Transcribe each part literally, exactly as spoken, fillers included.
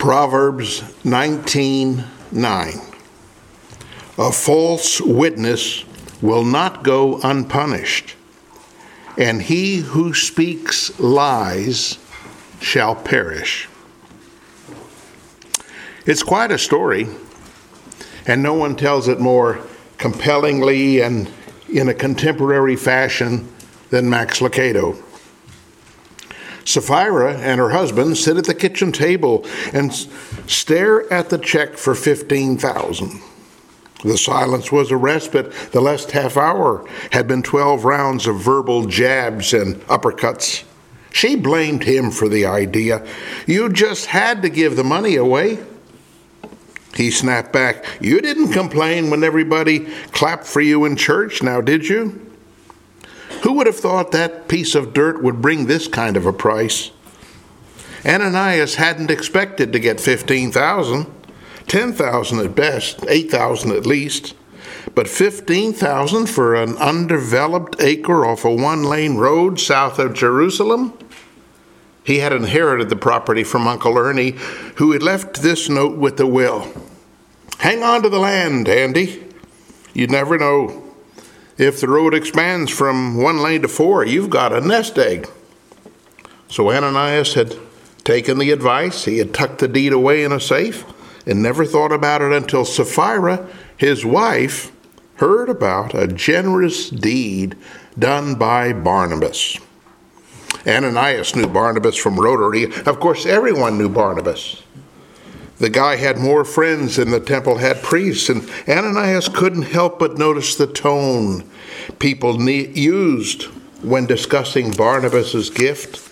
Proverbs nineteen nine. A false witness will not go unpunished, and he who speaks lies shall perish. It's quite a story, and no one tells it more compellingly and in a contemporary fashion than Max Lucado. Sapphira and her husband sit at the kitchen table and stare at the check for fifteen thousand dollars. The silence was a respite. The last half hour had been twelve rounds of verbal jabs and uppercuts. She blamed him for the idea. You just had to give the money away. He snapped back. You didn't complain when everybody clapped for you in church, now did you? Who would have thought that piece of dirt would bring this kind of a price? Ananias hadn't expected to get fifteen thousand dollars, ten thousand dollars at best, eight thousand dollars at least. But fifteen thousand dollars for an undeveloped acre off a one-lane road south of Jerusalem? He had inherited the property from Uncle Ernie, who had left this note with the will. Hang on to the land, Andy. You never know. If the road expands from one lane to four, you've got a nest egg. So Ananias had taken the advice. He had tucked the deed away in a safe and never thought about it until Sapphira, his wife, heard about a generous deed done by Barnabas. Ananias knew Barnabas from Rotary. Of course, everyone knew Barnabas. The guy had more friends than the temple had priests, and Ananias couldn't help but notice the tone people ne- used when discussing Barnabas's gift.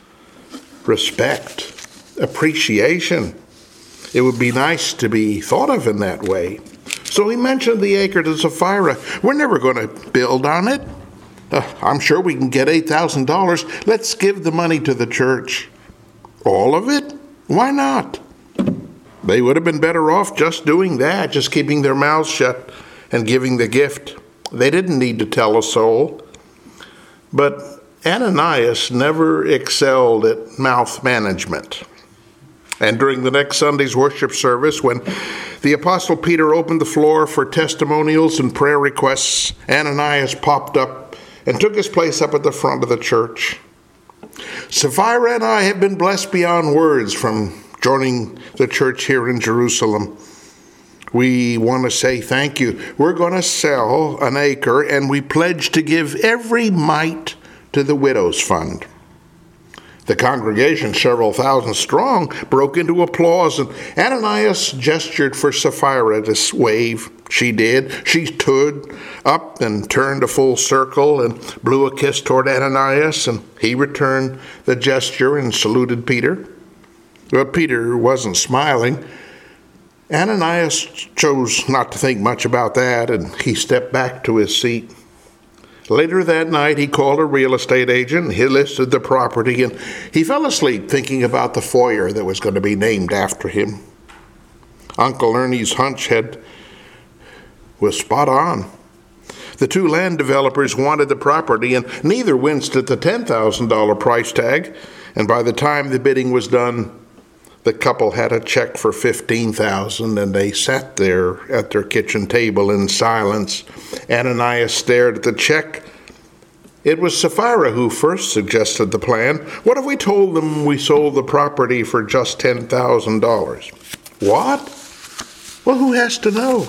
Respect, appreciation. It would be nice to be thought of in that way. So he mentioned the acre to Sapphira. We're never going to build on it. Uh, I'm sure we can get eight thousand dollars. Let's give the money to the church. All of it? Why not? They would have been better off just doing that, just keeping their mouths shut and giving the gift. They didn't need to tell a soul. But Ananias never excelled at mouth management. And during the next Sunday's worship service, when the Apostle Peter opened the floor for testimonials and prayer requests, Ananias popped up and took his place up at the front of the church. Sapphira and I have been blessed beyond words from joining the church here in Jerusalem. We want to say thank you. We're going to sell an acre, and we pledge to give every mite to the Widows Fund. The congregation, several thousand strong, broke into applause, and Ananias gestured for Sapphira to wave. She did. She stood up and turned a full circle and blew a kiss toward Ananias, and he returned the gesture and saluted Peter. But Peter wasn't smiling. Ananias chose not to think much about that, and he stepped back to his seat. Later that night, he called a real estate agent. He listed the property, and he fell asleep thinking about the foyer that was going to be named after him. Uncle Ernie's hunch had was spot on. The two land developers wanted the property, and neither winced at the ten thousand dollars price tag. And by the time the bidding was done, the couple had a check for fifteen thousand dollars, and they sat there at their kitchen table in silence. Ananias stared at the check. It was Sapphira who first suggested the plan. What if we told them we sold the property for just ten thousand dollars? What? Well, who has to know?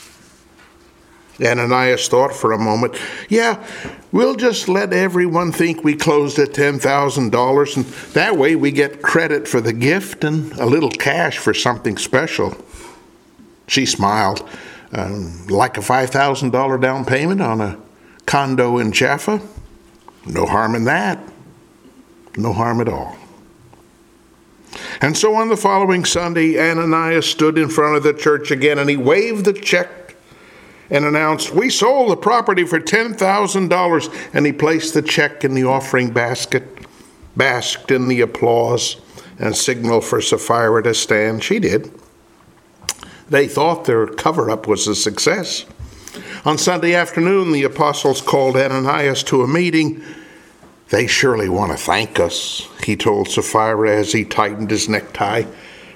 Ananias thought for a moment. Yeah, we'll just let everyone think we closed at ten thousand dollars, and that way we get credit for the gift and a little cash for something special. She smiled. Um, like a five thousand dollars down payment on a condo in Jaffa? No harm in that. No harm at all. And so on the following Sunday, Ananias stood in front of the church again, and he waved the check and announced, we sold the property for ten thousand dollars, and he placed the check in the offering basket, basked in the applause, and signaled for Sapphira to stand. She did. They thought their cover-up was a success. On Sunday afternoon, the apostles called Ananias to a meeting. They surely want to thank us, he told Sapphira as he tightened his necktie.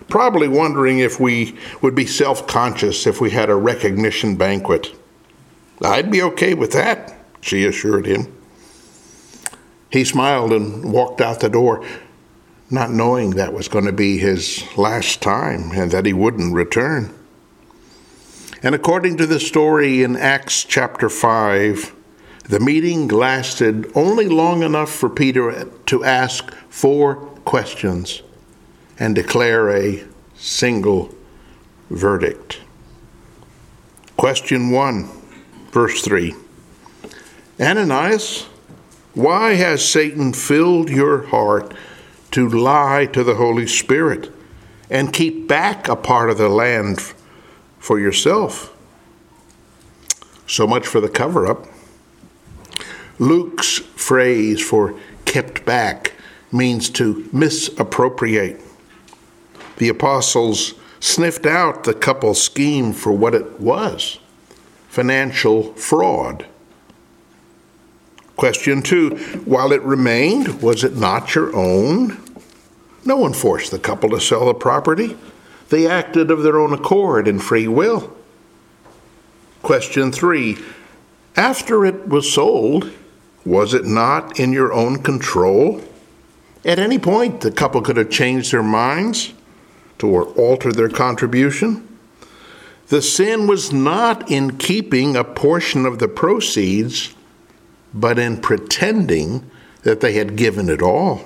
probably wondering if we would be self-conscious if we had a recognition banquet. I'd be okay with that, she assured him. He smiled and walked out the door, not knowing that was going to be his last time and that he wouldn't return. And according to the story in Acts chapter five, the meeting lasted only long enough for Peter to ask four questions and declare a single verdict. Question one, verse three. Ananias, why has Satan filled your heart to lie to the Holy Spirit and keep back a part of the land for yourself? So much for the cover-up. Luke's phrase for kept back means to misappropriate. The apostles sniffed out the couple's scheme for what it was: financial fraud. Question two, while it remained, was it not your own? No one forced the couple to sell the property. They acted of their own accord and free will. Question three, after it was sold, was it not in your own control? At any point, the couple could have changed their minds or altered their contribution. The sin was not in keeping a portion of the proceeds, but in pretending that they had given it all.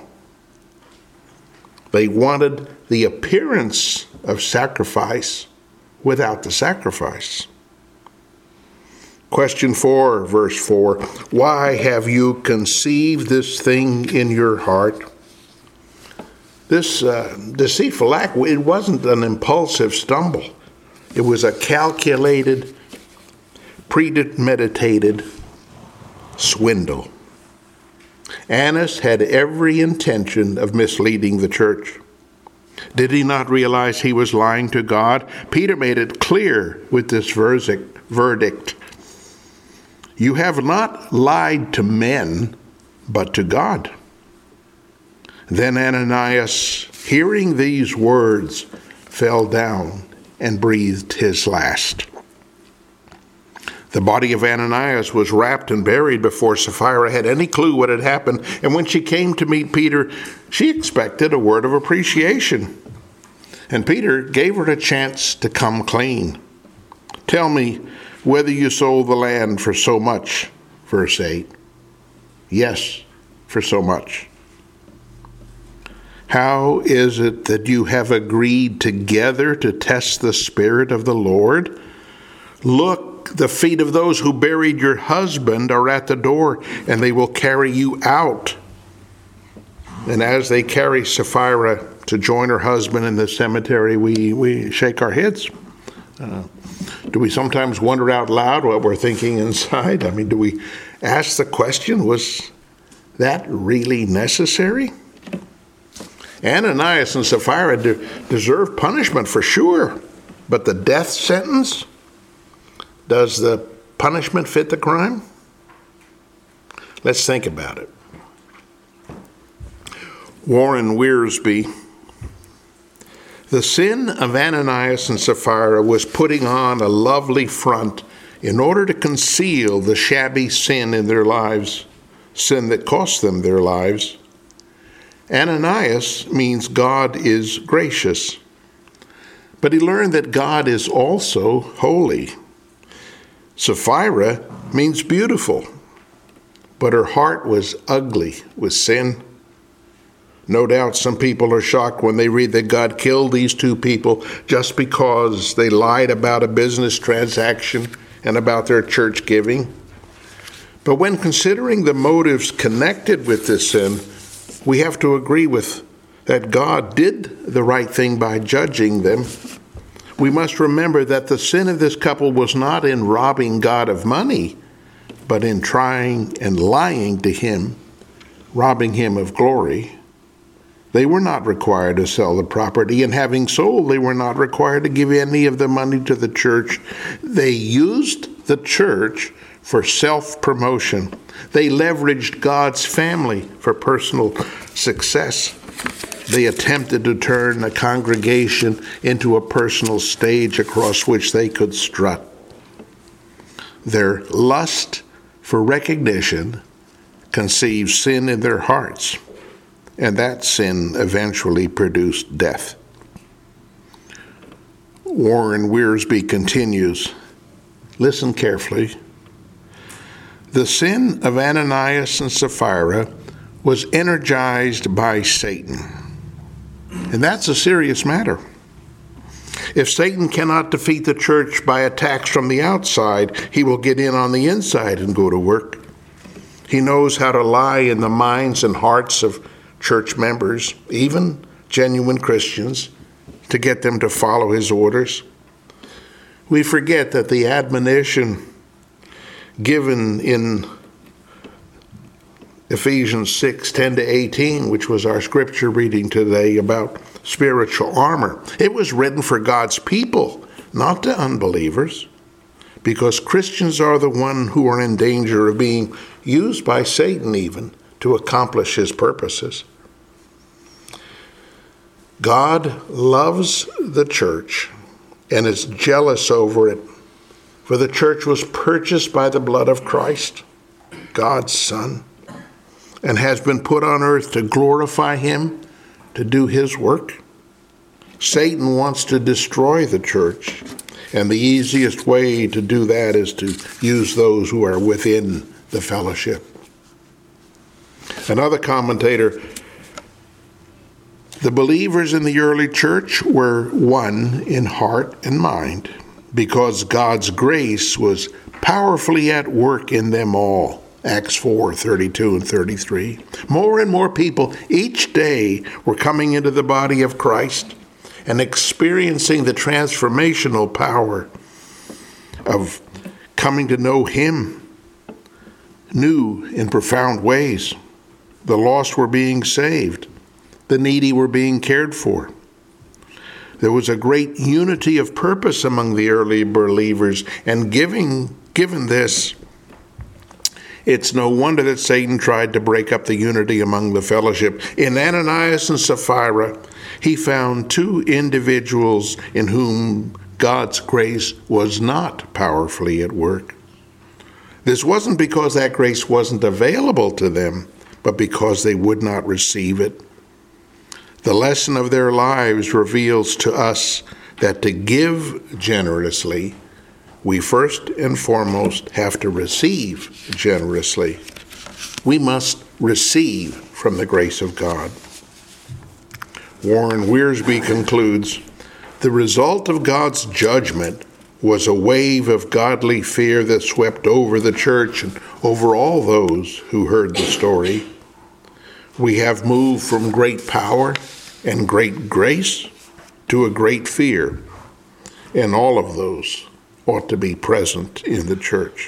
They wanted the appearance of sacrifice without the sacrifice. Question four, verse four, why have you conceived this thing in your heart? This uh, deceitful act, it wasn't an impulsive stumble. It was a calculated, premeditated swindle. Annas had every intention of misleading the church. Did he not realize he was lying to God? Peter made it clear with this verdict. You have not lied to men, but to God. Then Ananias, hearing these words, fell down and breathed his last. The body of Ananias was wrapped and buried before Sapphira had any clue what had happened. And when she came to meet Peter, she expected a word of appreciation. And Peter gave her a chance to come clean. Tell me whether you sold the land for so much, verse eight. Yes, for so much. How is it that you have agreed together to test the Spirit of the Lord? Look, the feet of those who buried your husband are at the door, and they will carry you out. And as they carry Sapphira to join her husband in the cemetery, we, we shake our heads. Uh, do we sometimes wonder out loud what we're thinking inside? I mean, do we ask the question, was that really necessary? Ananias and Sapphira de- deserve punishment for sure, but the death sentence, does the punishment fit the crime? Let's think about it. Warren Wiersbe, the sin of Ananias and Sapphira was putting on a lovely front in order to conceal the shabby sin in their lives, sin that cost them their lives. Ananias means God is gracious, but he learned that God is also holy. Sapphira means beautiful, but her heart was ugly with sin. No doubt some people are shocked when they read that God killed these two people just because they lied about a business transaction and about their church giving. But when considering the motives connected with this sin, we have to agree with that God did the right thing by judging them. We must remember that the sin of this couple was not in robbing God of money, but in trying and lying to him, robbing him of glory. They were not required to sell the property, and having sold, they were not required to give any of the money to the church. They used the church for self-promotion. They leveraged God's family for personal success. they attempted to turn the congregation into a personal stage across which they could strut. Their lust for recognition conceived sin in their hearts, and that sin eventually produced death. Warren Wiersbe continues, listen carefully. The sin of Ananias and Sapphira was energized by Satan. And that's a serious matter. If Satan cannot defeat the church by attacks from the outside, he will get in on the inside and go to work. He knows how to lie in the minds and hearts of church members, even genuine Christians, to get them to follow his orders. We forget that the admonition given in Ephesians six, ten to eighteen, which was our scripture reading today about spiritual armor, it was written for God's people, not to unbelievers, because Christians are the one who are in danger of being used by Satan even to accomplish his purposes. God loves the church and is jealous over it, for the church was purchased by the blood of Christ, God's Son, and has been put on earth to glorify him, to do his work. Satan wants to destroy the church, and the easiest way to do that is to use those who are within the fellowship. Another commentator, the believers in the early church were one in heart and mind, because God's grace was powerfully at work in them all. Acts four, thirty-two and thirty-three. More and more people each day were coming into the body of Christ and experiencing the transformational power of coming to know him new in profound ways. The lost were being saved. The needy were being cared for. There was a great unity of purpose among the early believers, and giving, given this, it's no wonder that Satan tried to break up the unity among the fellowship. In Ananias and Sapphira, he found two individuals in whom God's grace was not powerfully at work. This wasn't because that grace wasn't available to them, but because they would not receive it. The lesson of their lives reveals to us that to give generously, we first and foremost have to receive generously. We must receive from the grace of God. Warren Wiersbe concludes, the result of God's judgment was a wave of godly fear that swept over the church and over all those who heard the story. We have moved from great power and great grace to a great fear, and all of those ought to be present in the church.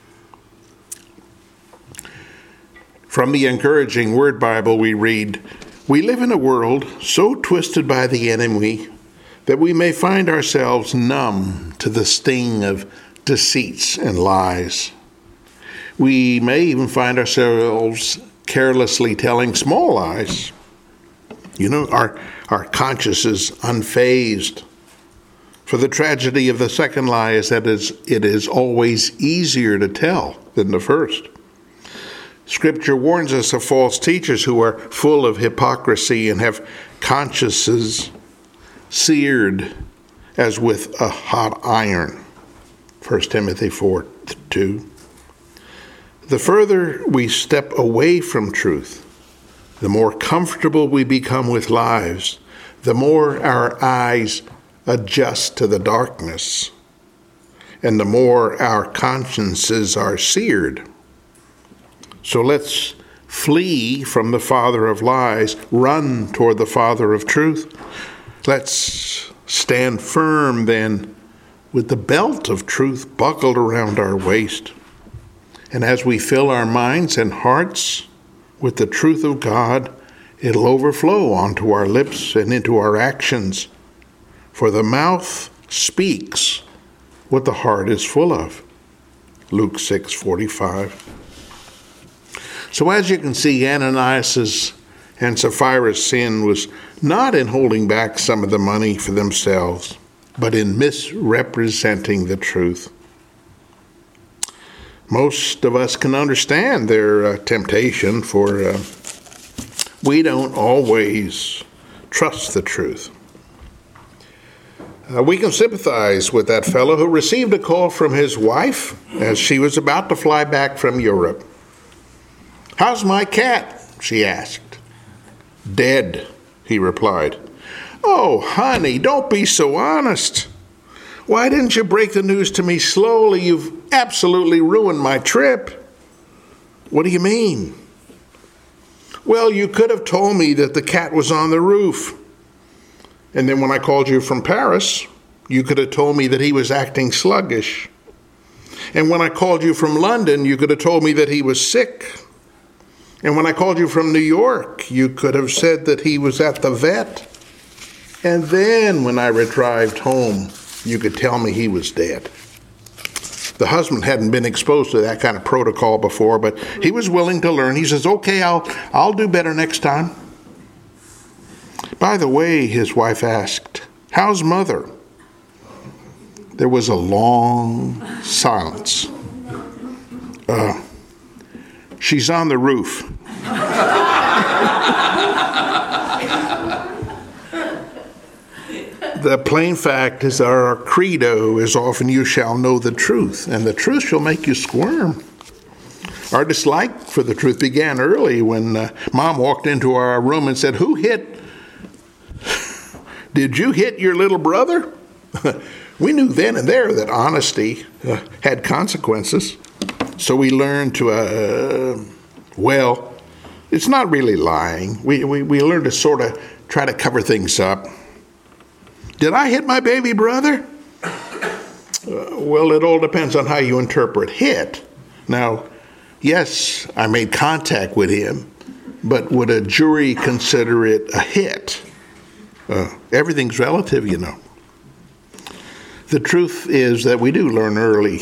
From the Encouraging Word Bible we read, we live in a world so twisted by the enemy that we may find ourselves numb to the sting of deceits and lies. We may even find ourselves carelessly telling small lies. You know, our, our conscience is unfazed. For the tragedy of the second lie is that it is always easier to tell than the first. Scripture warns us of false teachers who are full of hypocrisy and have consciences seared as with a hot iron. First Timothy four two. The further we step away from truth, the more comfortable we become with lies, the more our eyes adjust to the darkness, and the more our consciences are seared. So let's flee from the father of lies, run toward the father of truth. Let's stand firm then with the belt of truth buckled around our waist. And as we fill our minds and hearts with the truth of God, it'll overflow onto our lips and into our actions. For the mouth speaks what the heart is full of. Luke six forty-five. So as you can see, Ananias's and Sapphira's sin was not in holding back some of the money for themselves, but in misrepresenting the truth. Most of us can understand their uh, temptation, for uh, we don't always trust the truth. Uh, we can sympathize with that fellow who received a call from his wife as she was about to fly back from Europe. "How's my cat?" she asked. "Dead," he replied. "Oh, honey, don't be so honest. Why didn't you break the news to me slowly? You've absolutely ruined my trip." "What do you mean?" "Well, you could have told me that the cat was on the roof. And then when I called you from Paris, you could have told me that he was acting sluggish. And when I called you from London, you could have told me that he was sick. And when I called you from New York, you could have said that he was at the vet. And then when I retrieved home, you could tell me he was dead." The husband hadn't been exposed to that kind of protocol before, but he was willing to learn. He says, "Okay, I'll I'll do better next time." "By the way," his wife asked, "how's Mother?" There was a long silence. Uh, she's on the roof. The plain fact is our credo is often "you shall know the truth," and the truth shall make you squirm. Our dislike for the truth began early when uh, Mom walked into our room and said, "Who hit Did you hit your little brother?" We knew then and there that honesty uh, had consequences. So we learned to, uh, well, it's not really lying. We, we, we learned to sort of try to cover things up. "Did I hit my baby brother?" Uh, well, it all depends on how you interpret hit. Now, yes, I made contact with him, but would a jury consider it a hit? Uh, everything's relative, you know. The truth is that we do learn early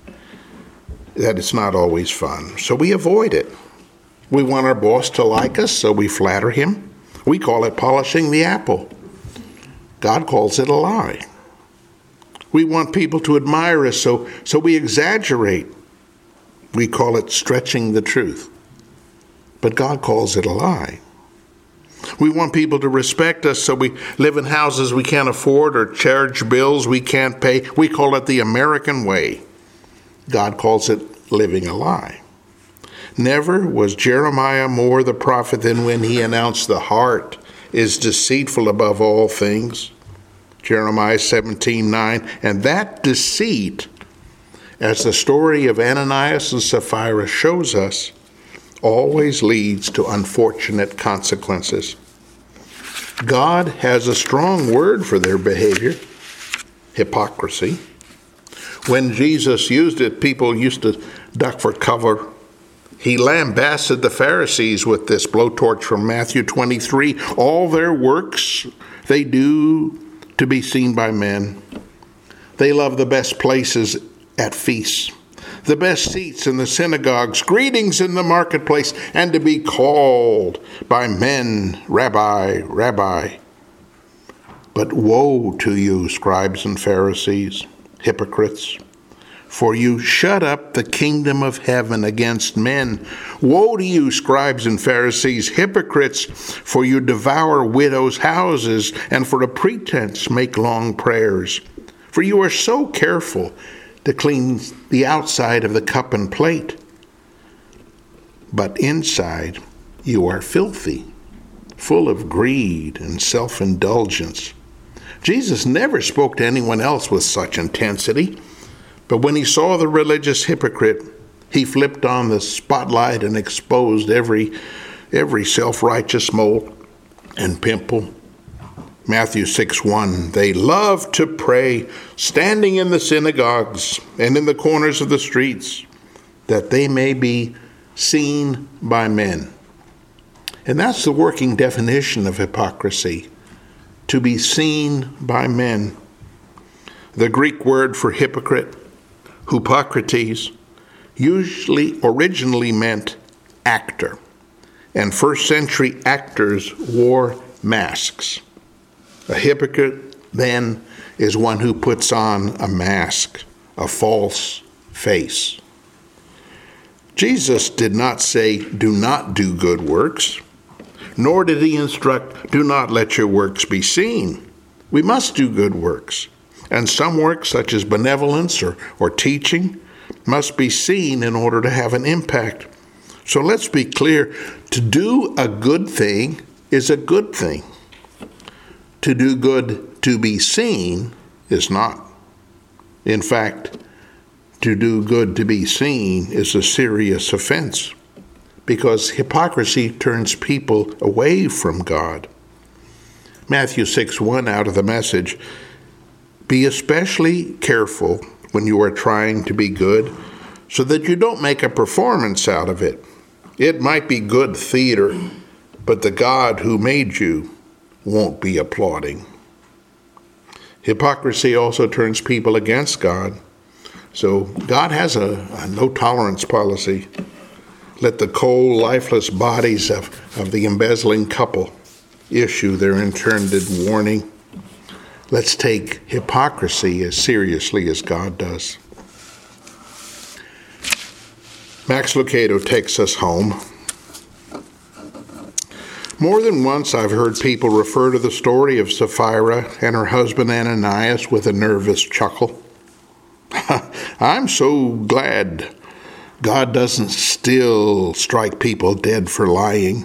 that it's not always fun, so we avoid it. We want our boss to like us, so we flatter him. We call it polishing the apple. God calls it a lie. We want people to admire us, so, so we exaggerate. We call it stretching the truth. But God calls it a lie. We want people to respect us, so we live in houses we can't afford or charge bills we can't pay. We call it the American way. God calls it living a lie. Never was Jeremiah more the prophet than when he announced the heart is deceitful above all things. Jeremiah seventeen nine. And that deceit, as the story of Ananias and Sapphira shows us, always leads to unfortunate consequences. God has a strong word for their behavior, hypocrisy. When Jesus used it, people used to duck for cover. He lambasted the Pharisees with this blowtorch from Matthew twenty-three. All their works they do to be seen by men. They love the best places at feasts, the best seats in the synagogues, greetings in the marketplace, and to be called by men, Rabbi, Rabbi. But woe to you, scribes and Pharisees, hypocrites, for you shut up the kingdom of heaven against men. Woe to you, scribes and Pharisees, hypocrites, for you devour widows' houses, and for a pretense make long prayers. For you are so careful to clean the outside of the cup and plate, but inside you are filthy, full of greed and self-indulgence. Jesus never spoke to anyone else with such intensity, but when he saw the religious hypocrite, he flipped on the spotlight and exposed every, every self-righteous mole and pimple. Matthew six one, they love to pray, standing in the synagogues and in the corners of the streets, that they may be seen by men. And that's the working definition of hypocrisy, to be seen by men. The Greek word for hypocrite, Hypocrates, usually originally meant actor. and first century actors wore masks. A hypocrite, then, is one who puts on a mask, a false face. Jesus did not say, do not do good works, nor did he instruct, do not let your works be seen. We must do good works, and some works, such as benevolence or, or teaching, must be seen in order to have an impact. So let's be clear, to do a good thing is a good thing. To do good to be seen is not. In fact, to do good to be seen is a serious offense, because hypocrisy turns people away from God. Matthew six one out of the Message, be especially careful when you are trying to be good, so that you don't make a performance out of it. It might be good theater, but the God who made you won't be applauding. Hypocrisy also turns people against God. So God has a, a no-tolerance policy. Let the cold, lifeless bodies of, of the embezzling couple issue their intended warning. Let's take hypocrisy as seriously as God does. Max Lucado takes us home. More than once I've heard people refer to the story of Sapphira and her husband Ananias with a nervous chuckle. I'm so glad God doesn't still strike people dead for lying.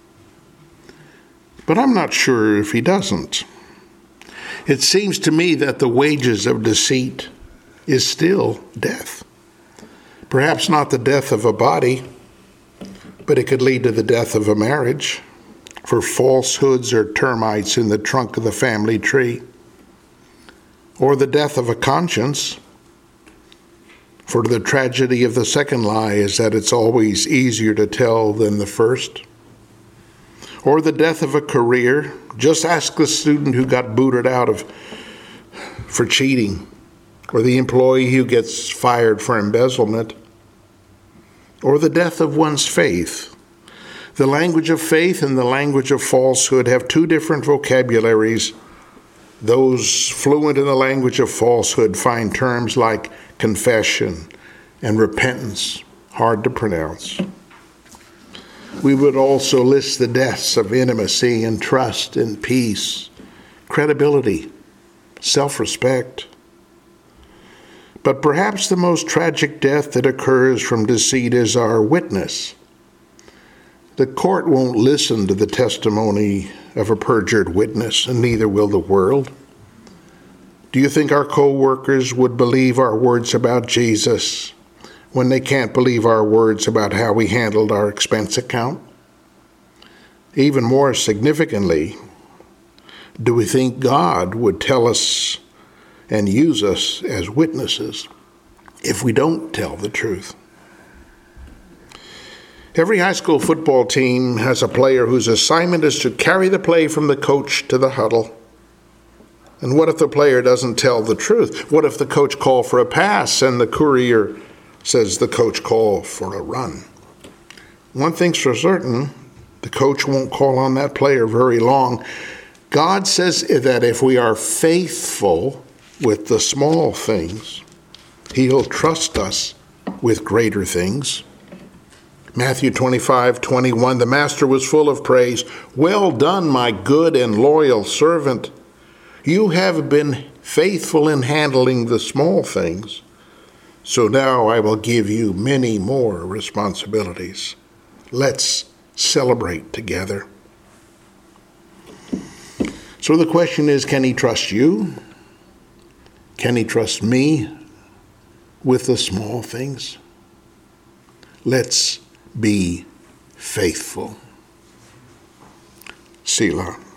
But I'm not sure if he doesn't. It seems to me that the wages of deceit is still death. Perhaps not the death of a body, but it could lead to the death of a marriage, for falsehoods are termites in the trunk of the family tree, or the death of a conscience, for the tragedy of the second lie is that it's always easier to tell than the first, or the death of a career. Just ask the student who got booted out of for cheating, or the employee who gets fired for embezzlement, or the death of one's faith. The language of faith and the language of falsehood have two different vocabularies. Those fluent in the language of falsehood find terms like confession and repentance hard to pronounce. We would also list the deaths of intimacy and trust and peace, credibility, self-respect. But perhaps the most tragic death that occurs from deceit is our witness. The court won't listen to the testimony of a perjured witness, and neither will the world. Do you think our co-workers would believe our words about Jesus when they can't believe our words about how we handled our expense account? Even more significantly, do we think God would tell us and use us as witnesses if we don't tell the truth? Every high school football team has a player whose assignment is to carry the play from the coach to the huddle. And what if the player doesn't tell the truth? What if the coach called for a pass and the courier says the coach called for a run? One thing's for certain, the coach won't call on that player very long. God says that if we are faithful with the small things, he'll trust us with greater things. Matthew twenty-five twenty-one, the master was full of praise. Well done, my good and loyal servant. You have been faithful in handling the small things, so now I will give you many more responsibilities. Let's celebrate together. So the question is, can he trust you? Can he trust me with the small things? Let's be faithful. Selah.